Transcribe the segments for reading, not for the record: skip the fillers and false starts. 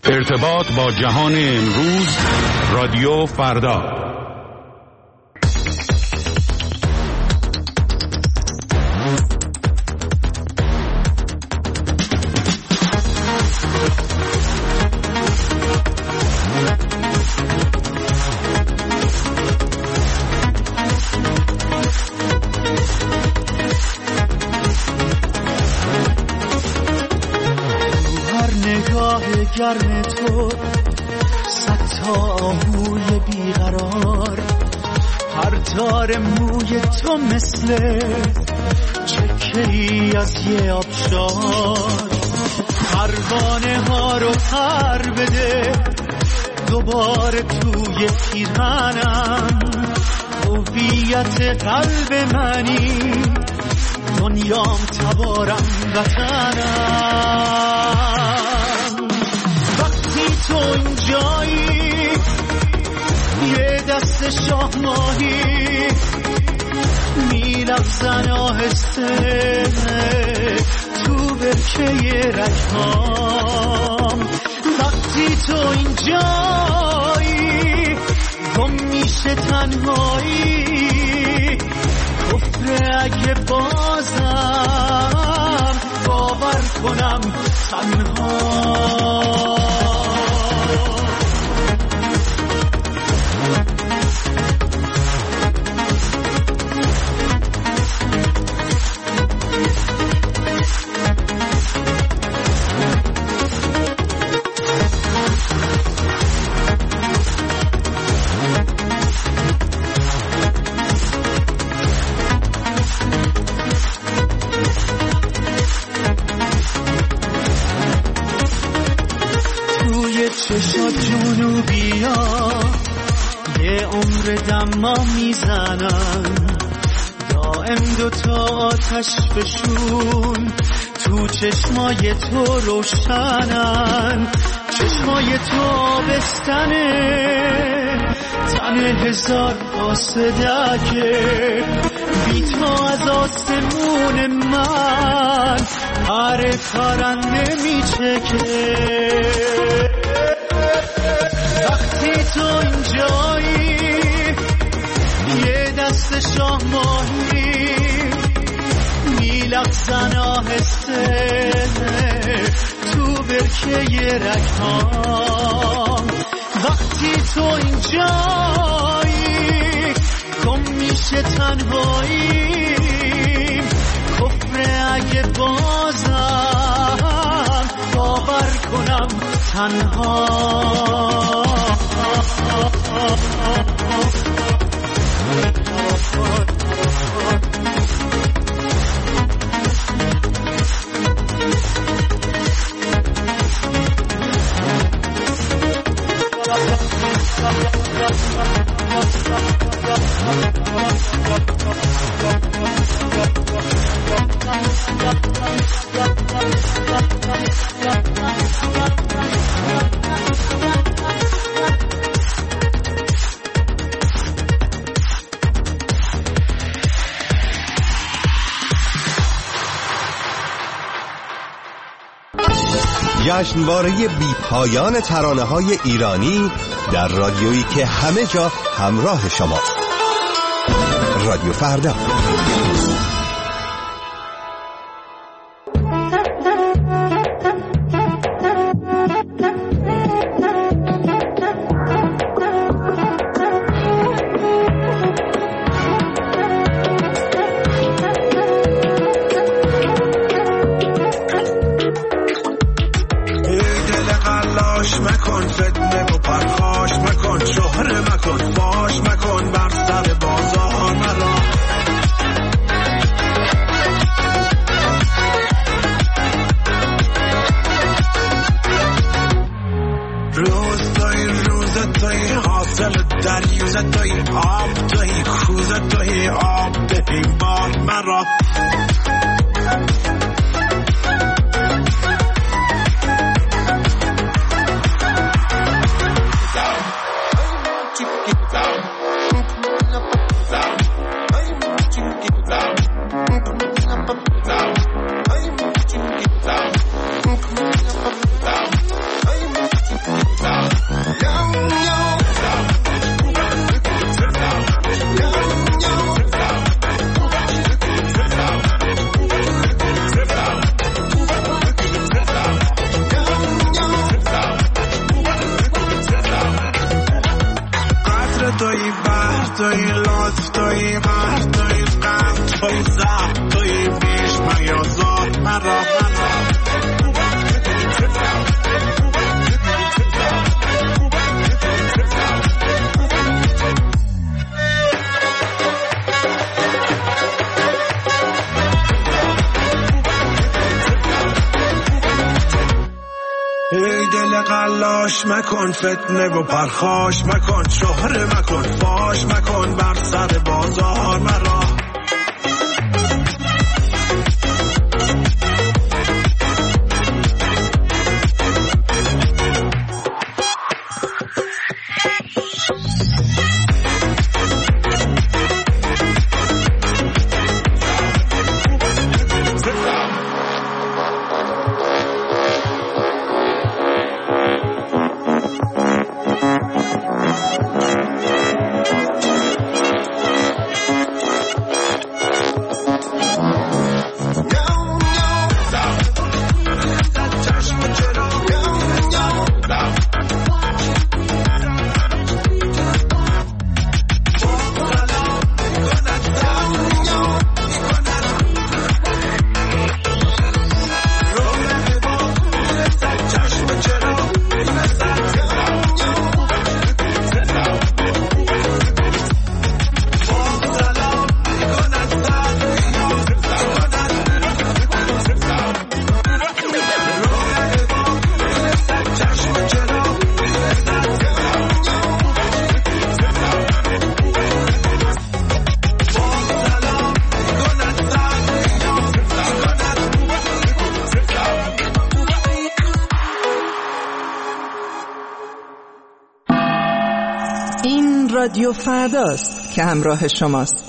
ارتباط با جهان امروز، رادیو فردا. گرم تو صد تا آهوی بیقرار، هر تار موی تو مثل چکه‌ای از یه آبشار. پروانه ها رو پر بده دوباره توی پیرهنم، هویت قلب منی، دنیام تبارم وطنم. تو اینجایی یه دست شاه ماهی میلغزن آهسته تو برکه رگهام. وقتی تو اینجایی گم میشه تنهایی، کفر اگه بازم باور کنم تنها. چشات جنوبیا یه عمر دما میزنن، دائم دوتا آتش بشون تو چشمای تو روشنن. چشمای تو بستنه تن هزار قاصدکه، بی تو از آسمون من هر کارن نمیچکه. وقتی تو اینجایی یه دست شاه ماهی میلغزن آهسته تو برکه رگهام. وقتی تو اینجایی گم میشه تنهایی، کفر اگه بازم باور کنم تنها. جشنواره بی پایان ترانه‌های ایرانی در رادیویی که همه جا همراه شماست. رادیو فردا. ای دل قلاش مکن فتنه و پرخاش مکن، شهره مکن فاش مکن، بر سر بازار مرا. رادیو فرداست که همراه شماست.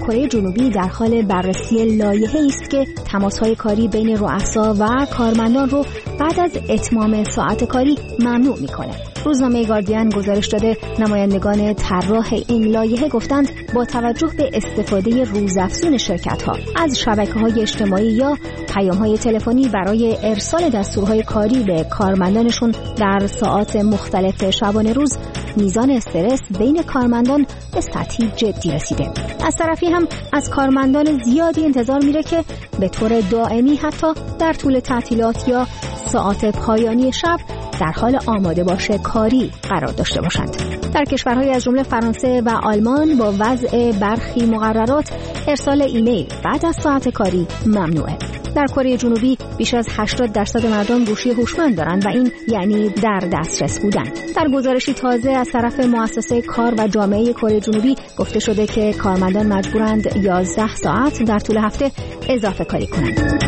کره جنوبی در حال بررسی لایحه‌ای است که تماس‌های کاری بین رؤسا و کارمندان رو بعد از اتمام ساعت کاری ممنوع می‌کنه. روزنامه گاردین گزارش داده نمایندگان طراح این لایحه گفتند با توجه به استفاده روزافزون شرکت‌ها از شبکه‌های اجتماعی یا پیام‌های تلفنی برای ارسال دستورهای کاری به کارمندانشون در ساعات مختلف شبانه روز، میزان استرس بین کارمندان به سطحی جدی رسیده. از طرفی هم از کارمندان زیادی انتظار میره که به طور دائمی حتی در طول تعطیلات یا ساعات پایانی شب در حال آماده باشه کاری قرار داشته باشند. در کشورهای از جمله فرانسه و آلمان با وضع برخی مقررات ارسال ایمیل بعد از ساعت کاری ممنوعه. در کره جنوبی بیش از 80% مردم گوشی هوشمند دارند و این یعنی در دسترس بودن. در گزارشی تازه از طرف مؤسسه کار و جامعه کره جنوبی گفته شده که کارمندان مجبورند 11 ساعت در طول هفته اضافه کاری کنند.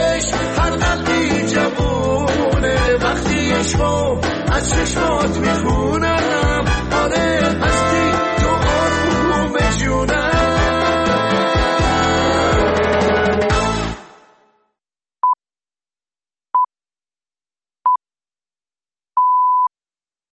از چشمات میخون